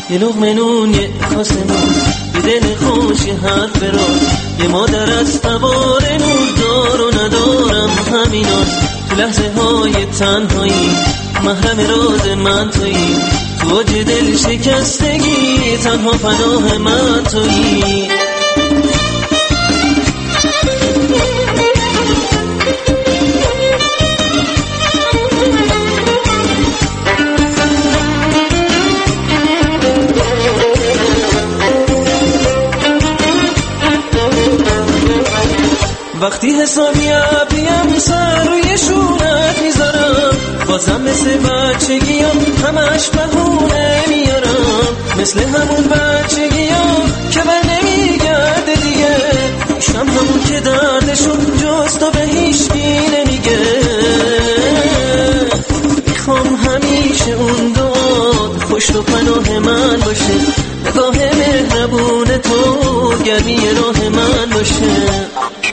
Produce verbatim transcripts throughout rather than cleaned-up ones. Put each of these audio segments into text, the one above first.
یه لقمه نون یه کاسه نون یه دل خوش یه حرف راست یه مادر از قبار نور دار و ندارم همیناست تو لحظه های تنهایی محرم راز من تویی تو اوج دل شکستگی تنها پناه من تویی وقتی حسابی عبیم سر روی شونت میذارم بازم مثل بچگیام همش بهونه میارم مثل همون بچگیام که بر نمیگرده دیگه میشم همون که دردشون جز تو به هیچکی نمیگه میخوام همیشه اون دعات پشت و پناه من باشه نگاه مهربون تو گرمی راه من باشه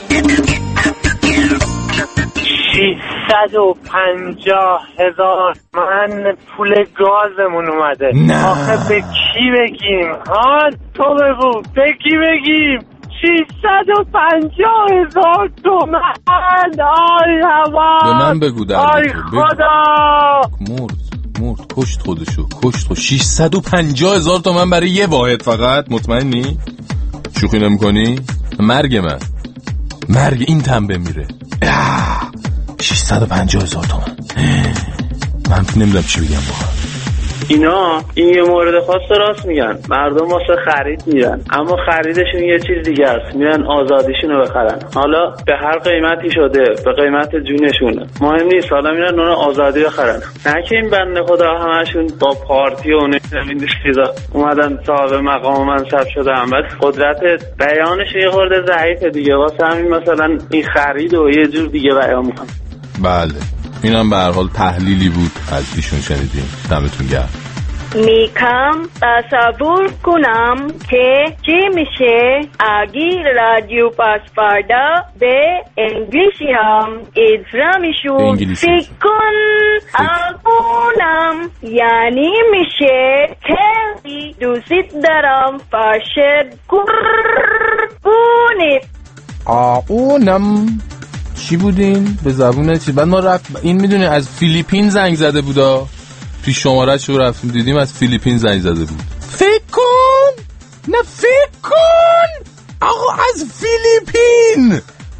ششصد و پنجاه هزار من پول گازمون اومده. نه. آخه به کی بگیم؟ ها تو بگو به کی بگیم؟ ششصد و پنجاه هزار تومن. آی هوا به من بگو در آی خدا مرد مرد کشت خودشو کشت خود ششصد و پنجاه هزار تومن برای یه واحد فقط. مطمئنی؟ شوخی نمی کنی؟ مرگ من مرگ این تنبه میره. ششصد و پنجاه هزار تومن من نمیدونم چی بگم باها. اینا این یه مورد خاص راست میگن، مردم واسه خرید میرن اما خریدشون یه چیز دیگه است، میرن آزادیشون رو بخرن. حالا به هر قیمتی شده به قیمت جونشونه مهم نیست، حالا میرن اون آزادی بخرن. نه که این بنده خدا همشون با پارتی و نمیدونم چیزا اومدن صاحب مقام و منصب شدن، بس قدرت بیانش یه خورده ضعیفه دیگه، واسه همین مثلا این خرید و یه جور دیگه بیان میکنن. بله اینم به هر حال تحلیلی بود از ایشون شنیدیم. دمتون گرم. میکم تصور کنم که چی میشه اگه رادیو پاسپاردا به انگلیسی هم اجرا میشون. فکر کن اگونم یعنی میشه خیلی دوست دارم پاشد قربونت. آونم چی بودین؟ به زبون چی؟ بعد ما رفت این میدونه از فیلیپین زنگ زده بودا، پیش شماره شو رفتیم دیدیم از فیلیپین زنگ زده بود. فکر کن نه فکر کن آقا از فیلیپین.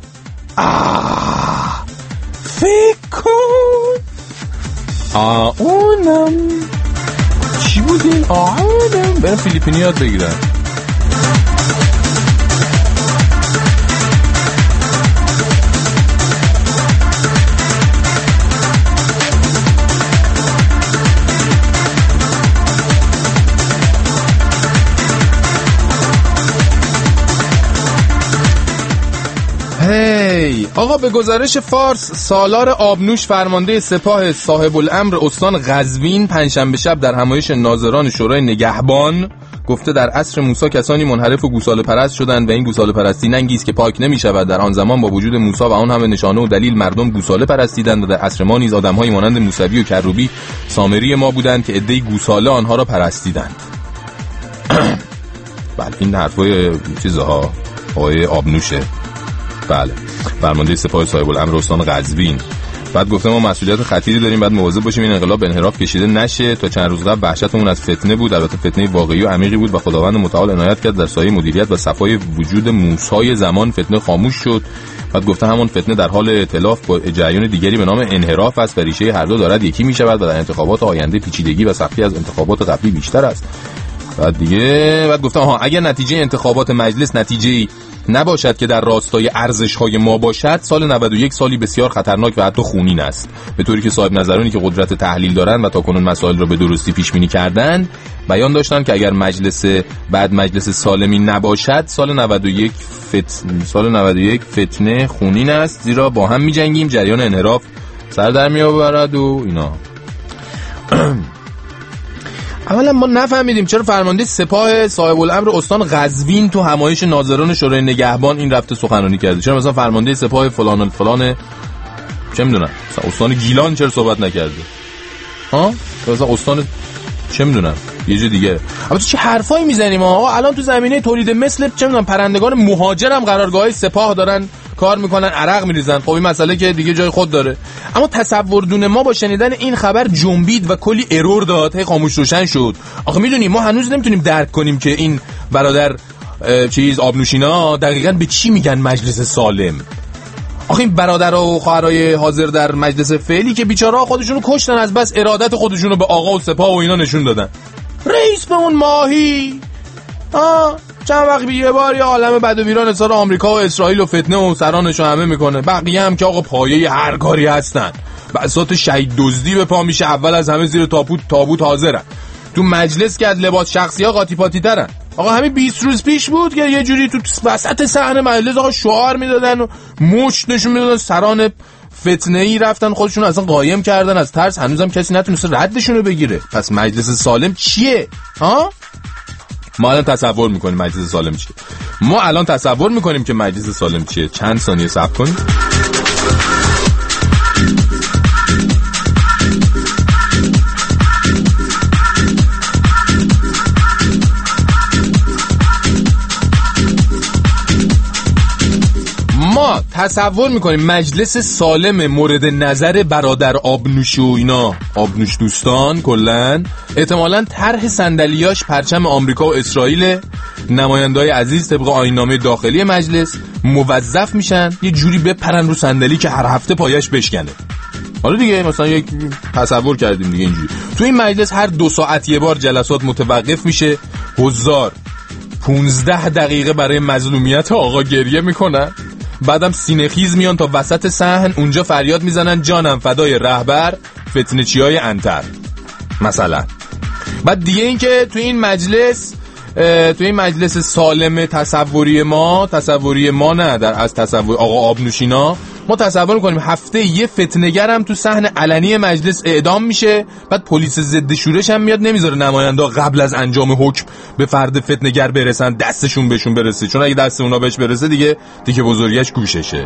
آه فکر کن آونم چی بودین؟ آونم برای فیلیپینی یاد بگیرن. هی آقا به گزارش فارس سالار آبنوش فرمانده سپاه صاحب الامر استان قزوین پنجشنبه شب در همایش ناظران شورای نگهبان گفته در عصر موسی کسانی منحرف و گوساله پرست شدند و این گوساله پرستی ننگی است که پاک نمی شود. در آن زمان با وجود موسی و آن همه نشانه و دلیل مردم گوساله پرستیدند و در عصر ما نیز آدم‌هایی مانند موسوی و کروبی سامری ما بودند که عده‌ای گوساله آنها را پرستیدند. بله این حرفای چیزها آقای آبنوشه. بله فرمانده سپاه صاحب الامر استان قزوین. بعد گفتم ما مسئولیت خطیری داریم، بعد مواظب باشیم این انقلاب به انحراف کشیده نشه. تا چند روز قبل وحشتمون از فتنه بود، البته فتنه واقعی و عمیقی بود و خداوند متعال عنایت کرد در سایه مدیریت و صفای وجود موسی زمان فتنه خاموش شد. بعد گفتم همون فتنه در حال ائتلاف با جریان دیگری به نام انحراف است و ریشه هر دو دارد یکی میشود و در انتخابات آینده پیچیدگی و سختی از انتخابات قبلی بیشتر است. بعد دیگه بعد گفتم ها اگر نتیجه انتخابات مجلس نتیجه نباشد که در راستای ارزش‌های ما باشد، سال نود و یک سالی بسیار خطرناک و حتی خونین است، به طوری که صاحب نظرانی که قدرت تحلیل دارند و تاکنون مسائل را به درستی پیش بینی کردند بیان داشتند که اگر مجلس بعد مجلس سالمی نباشد سال نود و یک فتن سال نود و یک فتنه خونین است، زیرا با هم می‌جنگیم، جریان انحراف سر در می‌آورد و اینا. اولا ما نفهمیدیم چرا فرمانده سپاه صاحب الامر استان قزوین تو همایش ناظران شورای نگهبان این رفته سخنرانی کرده. چرا مثلا فرمانده سپاه فلان فلان چه میدونم مثلا استان گیلان چرا صحبت نکرده؟ ها مثلا استان چه میدونم یه جا دیگه. اما تو چه حرفایی میزنیم آقا؟ الان تو زمینه تولید مثل چه میدونم پرندگان مهاجر هم قرارگاه‌های سپاه دارن کار میکنن، عرق میریزن. خب این مسئله که دیگه جای خود داره. اما تصوردون ما با شنیدن این خبر جنبید و کلی ارور داد، هی خاموش روشن شد. آخه میدونیم ما هنوز نمیتونیم درک کنیم که این برادر چیز آبنوشینا دقیقاً به چی میگن مجلس سالم. آخه این برادرها و خواهرای حاضر در مجلس فعلی که بیچاره‌ها خودشونو کشتن از بس ارادت خودشونو به آقا و سپاه و اینا نشون دادن. رئیس به اون ماهی آه چند وقت یه بار یه عالم بد و بیران اصرار آمریکا و اسرائیل و فتنه و سرانشو همه میکنه. بقیه هم که آقا پایه هر کاری هستن. بساط شهید دزدی به پا میشه، اول از همه زیر تابوت تابوت حاضرن. تو مجلس که از لباس شخصی‌ها قاطی پاتی ترن. آقا همین بیست روز پیش بود که یه جوری تو وسط صحنه مجلس آقا شعار میدادن و مشت نشون میدادن، سران فتنه‌ای رفتن خودشون اصلا قایم کردن از ترس. هنوزم کسی نتونست ردشون رو بگیره. پس مجلس سالم چیه؟ ها؟ ما الان تصور میکنیم مجلس سالم چیه. ما الان تصور میکنیم که مجلس سالم چیه. چند ثانیه صبر کنید. ما تصور میکنیم مجلس سالم مورد نظر برادر آبنوش و اینا، آبنوش دوستان کلن، احتمالاً طرح صندلیاش پرچم آمریکا و اسرائیل. نماینده‌های عزیز طبق آیین‌نامه داخلی مجلس موظف میشن یه جوری بپرن رو صندلی که هر هفته پایش بشکنه. حالا دیگه مثلا یک تصور کردیم دیگه اینجوری. تو این مجلس هر دو ساعت یه بار جلسات متوقف میشه. حضار پونزده دقیقه برای مظلومیت آقا گریه میکنن. بعدم سینه‌خیز میان تا وسط صحن، اونجا فریاد میزنن جانم فدای رهبر فتنه‌چیای انتر مثلا. بعد دیگه این که تو این مجلس تو این مجلس سالم تصوری ما تصوری ما نه در از تصور آقا آبنوشینا ما تصور میکنیم هفته یه فتنه‌گر هم تو صحن علنی مجلس اعدام میشه. بعد پلیس ضد شورش هم میاد نمیذاره نماینده قبل از انجام حکم به فرد فتنه‌گر برسن، دستشون بهشون برسه، چون اگه دست اونا بهش برسه دیگه دیگه بزرگیش گوششه.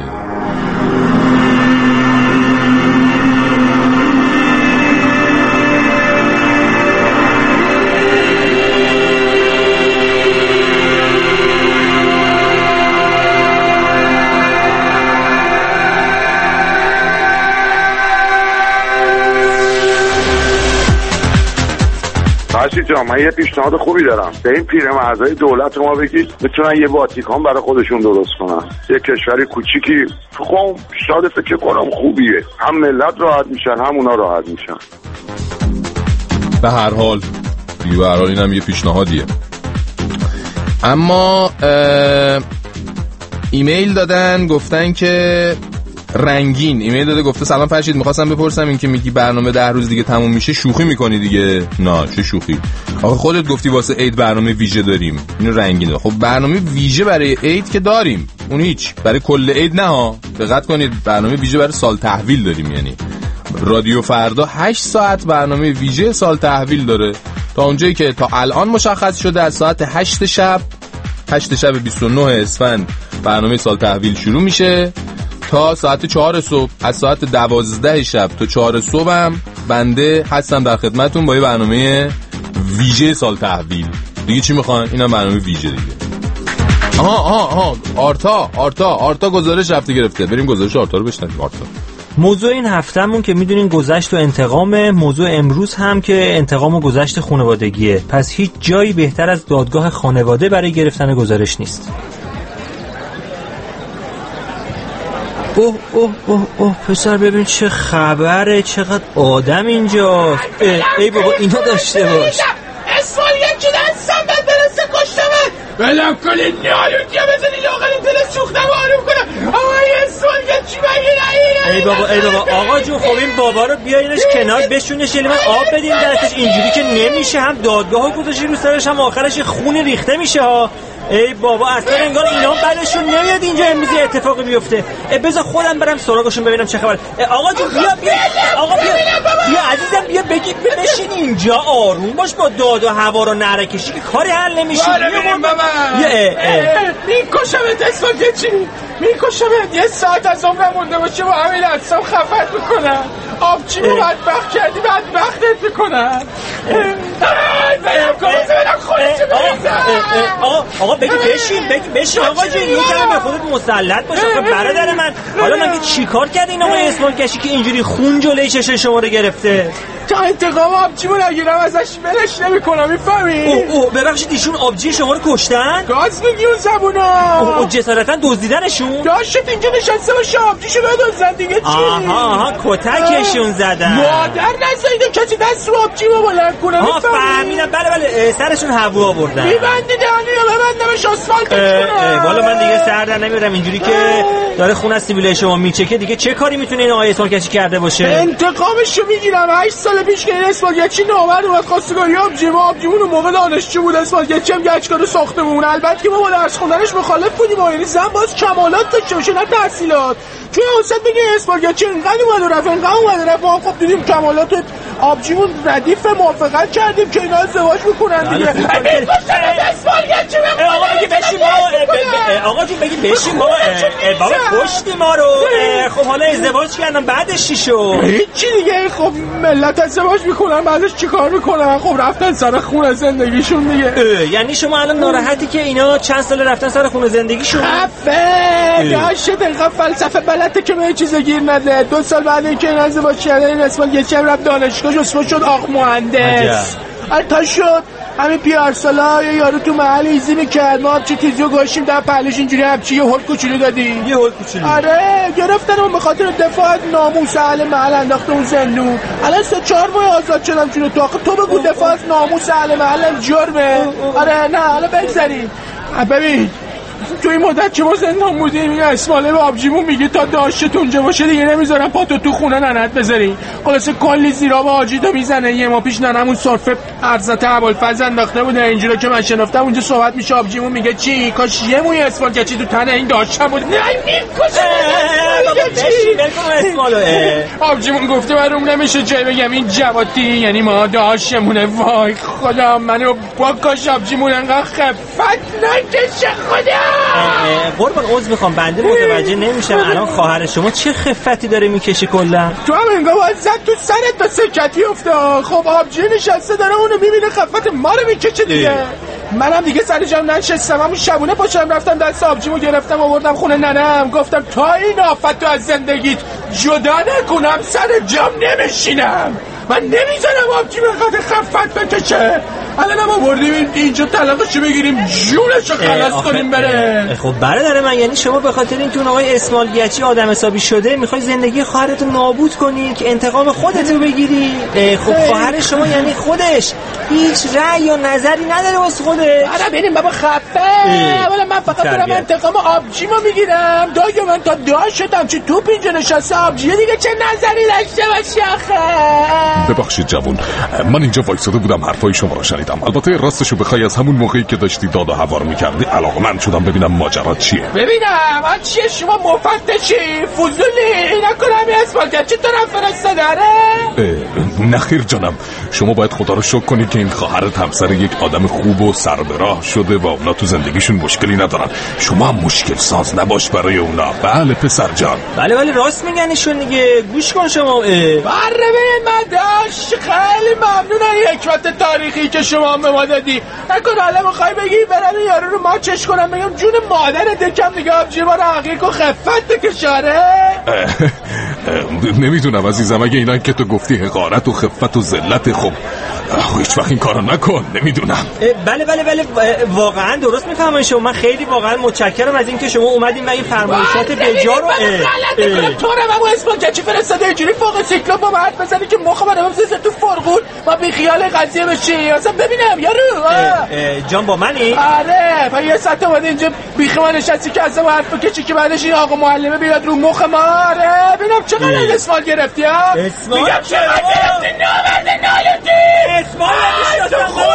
فرشید جان من یه پیشنهاد خوبی دارم. به این پیرمردای دولت ما بگید میتونن یه واتیکان برای خودشون درست کنن، یه کشوری کوچیکی. خب پیشنهاد فکر کنم خوبیه، هم ملت راحت میشن هم اونا راحت میشن. به هر حال دیگه به هر حال اینم یه پیشنهادیه. اما ایمیل دادن گفتن که رنگین ایمیل داده گفته سلام فرشید، میخواستم بپرسم این که میگی برنامه ده روز دیگه تموم میشه شوخی میکنی دیگه؟ نه چه شوخی، آخه خودت گفتی واسه عید برنامه ویژه داریم. اینو رنگینه. خب برنامه ویژه برای عید که داریم، اون هیچ برای کل عید نه ها، دقت کنید برنامه ویژه برای سال تحویل داریم. یعنی رادیو فردا هشت ساعت برنامه ویژه سال تحویل داره تا اونجایی که تا الان مشخص شده از ساعت هشت شب هشت شب بیست و نه اسفند برنامه سال تحویل شروع میشه تا ساعت چهار صبح. از ساعت دوازده شب تا چهار صبح هم بنده هستم در خدمتون با یه برنامه ویژه سال تحویل. دیگه چی میخوان؟ اینم برنامه ویژه دیگه. آها آها آها آرتا آرتا آرتا گزارش رفته گرفته. بریم گزارش آرتا رو بشنویم. آرتا موضوع این هفتهمون که میدونین گذشت و انتقام، موضوع امروز هم که انتقام و گذشت خانوادگیه. پس هیچ جایی بهتر از دادگاه خانواده برای گرفتن گزارش نیست. اوه اوه اوه اوه پسر ببین چه خبره، چقدر آدم اینجاست. ای بابا اینو داشته باش. اسفال یکی دستم بد برسه کشتمه بلم کنید نیالودیا بزنید آقایی دل سوختم آروم کنم. آقای اسفال یکی بگیر. ای بابا ای بابا آقا جون خب این بابا رو بیاینش کنار بشونش یه لیوان آب بدین درستش. اینجوری که نمیشه، هم دادگاه گذاشتی رو سرش هم آخرش خون ریخته میشه ها. ای بابا اصلا انگار اینا بعدشون نمیاد اینجا امروز اتفاقی بیفته. بذار خودم برم سراغشون ببینم چه خبره. آقا جون بیا بیا آقا بیا بیا عزیزم بیا بگی بشین اینجا آروم باش، با داد و هوا رو نره کشی که کاری حل نمیشه. بیا بابا میکشمت اسفال چی میکشمت. یه ساعت از عمرم مونده باشه با همین اعصاب خفت میکنم. آبچی رو بدبخت کردی بدبختت میکنم. آقا آقا بگی بشین بگی بشین آقا جون یکم به خودت مسلط باش آقا برادر من. حالا من که چیکار کردی این آقای اسمال کشی که اینجوری خون جلوی چشم شما رو گرفته؟ تا انتقام آبجیمو نگیرم ازش بلش نمی‌کنم میفهمی؟ اوه اوه ببخشید ایشون آبجی شما رو کشتن؟ گاز میگی اون زبونا. اوه جسارتا دزدیدنشون؟ داشت اینجا نشسته باشه آبجیشو بدزدن دیگه چی؟ آها آها کتکشون زدن. مادر نزایده کسی دست رو آبجیمو بلند کنه آها فهمیدم بله بله سرشون هوا آوردن. میبندی دهنیو ببندمش آسفالتش کنم. والا من دیگه سر در نمیارم اینجوری که داره خون از سیبیل شما میچکه دیگه چه کاری میتونه این آقای اسمال کشی کرده باشه؟ انتقامشو میگیرم. هشت سال پیش که این اسمالگچی نامرد اومد خواستگاری آبجیم آبجیمون اون موقع دانشجو بود. اسمالگچی هم گچکارو ساخته بود. البته که ما با درس خوندنش مخالف بودیم. یعنی زن باز کمالات داشته باشه نه تحصیلات. چون حسد بگه اسمالگچی اینقدر اومد و رفت اینقدر اومد و رفت ما خب دیدیم کمالات آبجیمون ردیف موافقت کردیم که اینا ازدواج میکنن دیگه. اسمالگچی آقا بگی بشین بابا آقا جون بگی بشین بابا بابا کشتی ما رو. خب حالا ازدواج کردن بعدش چی شد؟ هیچی دیگه. خب ملت ازدواج میکنن بعدش چیکار میکنن؟ خب رفتن سر خون زندگیشون دیگه. یعنی شما الان ناراحتی که اینا چند سال رفتن سر خون زندگیشون؟ خفه داشت دقیقا فلسفه بلده که به چیز گیر نده. دو سال بعد این که این ازدواج کردن این اسمالگچی هم رفت دانشگاه اسمش شد آق مهندس. تا شد همین پیارسالا یه یارو تو محل ایزی میکرد. ما هم چه تیزیو گوشیم در پهلش اینجوری همچی یه هل کوچولو دادیم. یه هل کوچولو آره گرفتن اون به خاطر دفاع از ناموس اهل محل انداخته اون زندون. الان سه چهار ماه آزاد شدم چونه تو. آخه تو بگو دفاع از ناموس اهل محل جرمه؟ آره نه حالا بگذاریم. ببین تو این مدت که ما زندان بودیم این اسماله به آبجیمون میگه تا داشت اونجا باشه دیگه نمیذارم پاتو تو خونه ننت بذاری. خلاصه کلی زیرا با آجیدو میزنه. یه ما پیش ننمون صرفه ارزت ابوالفضل انداخته بوده. اینجوری که من شنفتم اونجا صحبت میشه آبجیمون میگه چی کاش یه موی اسمالگچی تو تنه این داشتم بود. نه میکشه آبجیمون گفته برام نمیشه جای بگم این جواتی یعنی ما داشتمونه. وای خدا منو با کاش آبجیمون انقدر خفت نکشه خدا. قربان عذر میخوام بنده متوجه نمیشم الان خواهر شما چه خفتی داره میکشه کلا؟ تو هم انگار باید زد تو سرت به سکتی افتاد. خب آبجی نشسته داره اونو میبینه خفت ما رو میکشه دیگه. منم دیگه سر جام ننشستم. همون شبونه پاشم رفتم دست آبجیمو گرفتم آوردم خونه ننم. گفتم تا این آفتو از زندگیت جدا نکنم سر جام نمیشینم. من نمیذارم آبجی بقدر خفت بکشه. الان هم آوردیم اینجا طلاقشو بگیریم جونشو خلاص کنیم بره. خب برادر من یعنی شما به خاطر اینکه اون آقای اسمالگچی آدم حسابی شده میخوای زندگی خواهرتو نابود کنی که انتقام خودتو بگیری؟ خب خواهر شما یعنی خودش هیچ رأی یا نظری نداره واسه خودش. آره بریم بابا خفه. ولی من فقط برم انتقام آبجیمو میگیرم. داگه من تا داش شدم چه توپ اینجا نشسته آبجی دیگه چه نظری داشته باشی آخه؟ ببخشید جوون من اینجا وایساده بودم حرفای شما رو شنیدم. البته راستشو بخوای از همون موقعی که داشتی داد و هوار میکردی علاقمند شدم ببینم ماجرا چیه. ببینم آن چیه شما مفتشی فضولی اینا کنم یه اسمالگچی طرف فرستاده نخیر جانم شما باید خدا رو شکر کنی که این خواهرت همسر یک آدم خوب و سر به راه شده و اونا تو زندگیشون مشکلی ندارن. شما هم مشکل ساز نباش برای اونا. بله پسر جان. بله بله راست میگن ایشون دیگه. گوش کن شما. بله ببین من داشت خیلی ممنونم حکمت تاریخی که شما به ما دادی. نکن حالا میخوای بگی برم این یارو رو ماچش کنم بگم جون مادرت یکم دیگه آبجی ما رو حقیق و خفت بکشاره؟ نمیدونم عزیزم اگه اینا که تو گفتی حقارت و خفت و ذلت خب هیچ وقت این کارو نکن. نمیدونم. بله بله بله واقعا درست میفهمم شما. من خیلی واقعا متشکرم از اینکه شما اومدین و این فرمایشات بجا رو تو رو من اسمالگچی فرستاده اینجوری فوق سیکلوپ با حرف بزنی که مخ منو بزنه تو فرغون ما بی خیال قضیه بشی. اصلا ببینم یارو جان با منی؟ آره پس یه ساعت اومده اینجا بیخ من نشستی که اصلا حرف بکشی که بعدش این آقا معلمه بیاد رو مخ ما. آره ببینم چقدر اسمال گرفتی ها. اسمال میگم چقدر گرفتی نامرده نالوتی اسمال نمیشتم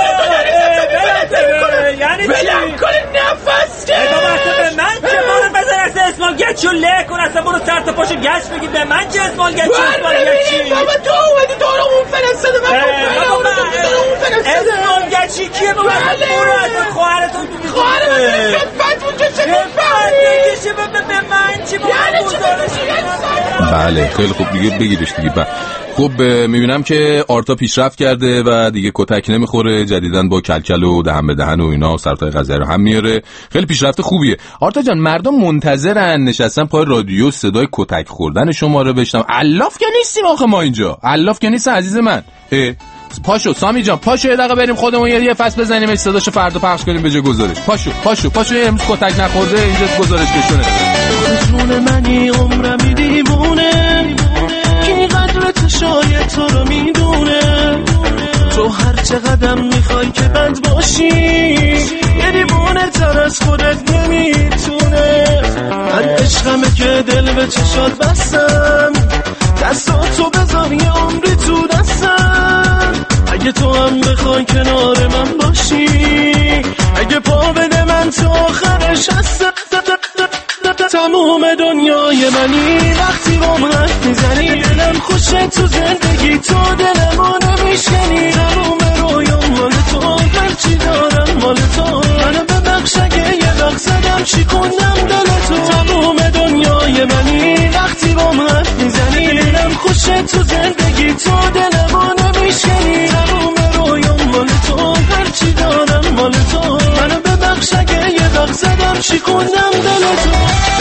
یعنی چی؟ بلم کنی نفس که به من چه مارو بزن اصلا اسمالگچی رو له کن اصلا برو سر تا پاشو گشت بگی به من چه اسمالگچی اسمالگچی بابا تو اومدی تو رو اون فرستاده من اون فرستاده اسمالگچی کیه بابا برو اصلا خواهرتون بگی خواهر من خفت اونجا چه خفت بگیشه به من چی بابا یعنی چی بگیشه بله خیلی خوب دیگه بگیرش دیگه. خب میبینم که آرتا پیشرفت کرده و دیگه کتک نمیخوره، جدیدن با کلکل و دهن به دهن و اینا سرطای غذایی رو هم میاره. خیلی پیشرفت خوبیه. آرتا جان مردم منتظرن نشستن پای رادیو صدای کتک خوردن شما رو بشنون. الاف که نیستیم آخه ما اینجا، الاف که نیست عزیز من. پاشو سامی جان، پاشو یه دقیقه بریم خودمون یه فصل بزنیم صداشو فردا پخش کنیم به جای گزارش. پاشو پاشو پاشو امروز کتک نخورده اینجا گزارش بشونه. خودتون منی عمرمی دیوونه کی قدر چشای تو رو میدونه، تو هر چه قدم میخوای که بند باشی یه دیوونه تر از خودت نمیتونه. من عشقمه که دل به چشات بستم، دستاتو بذار یه عمری تو دستم. اگه تو هم بخوای کنار من باشی، اگه پا بده من تو آخرش هستم. تموم دنیای منی وقتی با من حرف میزنی، دلم خوشه تو زندگی تو دلمو نمیشکنی. تموم رویام مال تو، هرچی دارم مال تو. منو ببخش اگه یه وقت زدم چی کندم دل تو. تموم دنیای منی وقتی با من حرف میزنی، دلم خوشه تو زندگی تو دلمو نمیشکنی. تموم رویام مال تو، هرچی دارم مال تو. منو ببخش اگه یه وقت زدم چی کندم دل تو.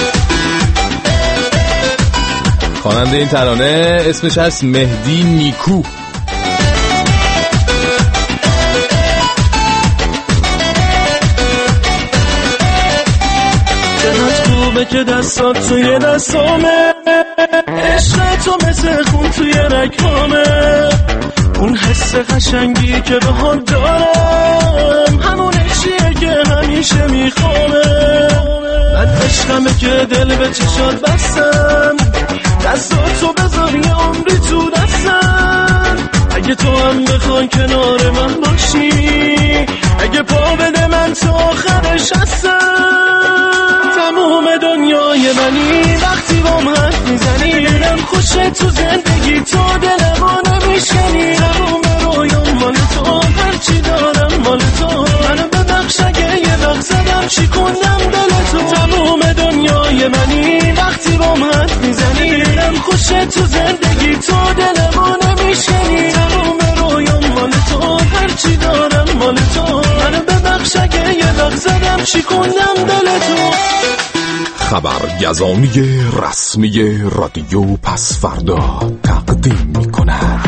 خواننده این ترانه اسمش هست مهدی نیکو. چقدر خوبه که دستات توی دستامه، عشق تو مثل خون توی رگامه. اون حس قشنگی که به حال دارم همونه چیه که همیشه میخوامه. من عشقمه که دل به چشات بستم، دستاتو بذار یه عمری تو دستم. اگه تو هم بخوای کنار من باشی، اگه پا بده من تو آخرش هستم. تموم دنیای منی وقتی با من حرف میزنی، دلم خوشه تو زندگی تو دلمو نمیشکنی. تموم رویام مال تو، هرچی دارم مال تو. منو ببخش اگه یه وقت زدم چی کندم دل تو. تموم دنیای منی وقتی با من حرف میزنی، دلم خوشه تو زندگی تو دلمو نمیشکنی. تموم رویام مال تو، هرچی دارم مال تو. منو ببخش اگه یه وقت زدم چی کندم دل تو. خبرگزانی رسمی رادیو پس فردا تقدیم می‌کند.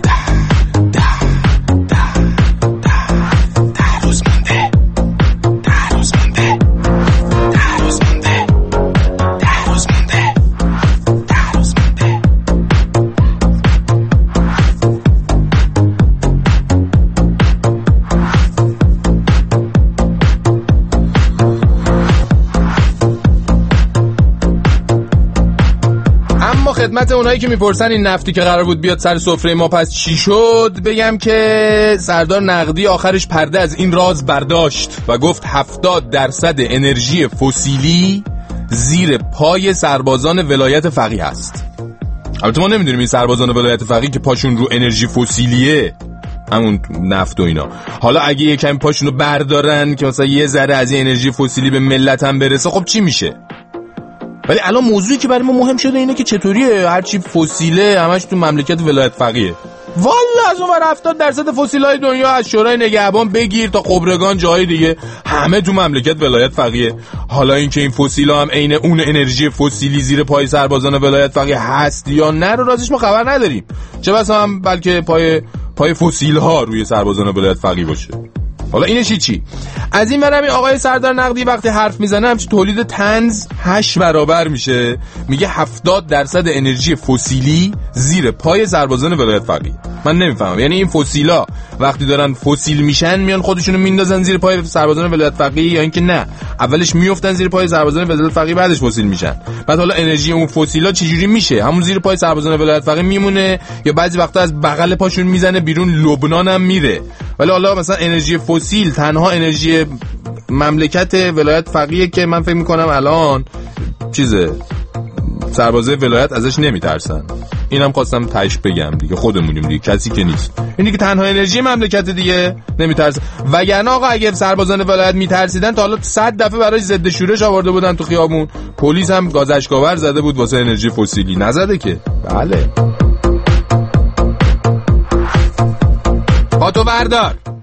خدمت اونایی که میپرسن این نفتی که قرار بود بیاد سر سفره ما پس چی شد، بگم که سردار نقدی آخرش پرده از این راز برداشت و گفت هفتاد درصد انرژی فسیلی زیر پای سربازان ولایت فقیه هست. البته ما نمیدونیم این سربازان ولایت فقیه که پاشون رو انرژی فسیلیه، همون نفت و اینا. حالا اگه یه کمی پاشونو بردارن که مثلا یه ذره از این انرژی فسیلی به ملت هم برسه، خب چی میشه؟ ولی الان موضوعی که برای ما مهم شده اینه که چطوریه هرچی فسیله همش تو مملکت ولایت فقیه. والا از اون ور هفتاد درصد فسیلای دنیا از شورای نگهبان بگیر تا خبرگان جای دیگه همه تو مملکت ولایت فقیه. حالا اینکه این فسیلا هم عین اون انرژی فسیلی زیر پای سربازان ولایت فقیه هست یا نه رو رازش ما خبر نداریم. چه بسا هم بلکه پای پای فسیل ها روی سربازان ولایت فقیه باشه. حالا اینش چی؟ از این برمی آقای سردار نقدی وقتی حرف میزنه همچه تولید طنز هشت برابر میشه. میگه هفتاد درصد انرژی فسیلی زیر پای سربازان ولایت فقیه. من نمیفهمم یعنی این فسیلا وقتی دارن فسیل میشن میان خودشونو میندازن زیر پای سربازان ولایت فقیه، یا اینکه نه اولش میافتن زیر پای سربازان ولایت فقیه بعدش فسیل میشن؟ بعد حالا انرژی اون فسیلا چجوری میشه؟ همون زیر پای سربازان ولایت فقیه میمونه یا بعضی وقتا از بغل پاشون میزنه بیرون لبنان هم میره؟ ولی حالا مثلا انرژی فسیل تنها انرژی مملکت ولایت فقیه که من فکر میکنم الان چیزه سربازای ولایت ازش نمیترسن. اینم خواستم تاش بگم دیگه، خودمونیم دیگه، کسی که نیست. اینی که تنها انرژی مملکت دیگه، نمیترسه. وگرنه آقا اگه سربازان ولایت میترسیدن تا حالا صد دفعه برای ضد شورش آورده بودن تو خیابون. پلیس هم گاز اشکاور زده بود واسه انرژی فسیلی، نزده که. بله. پاتو بردار.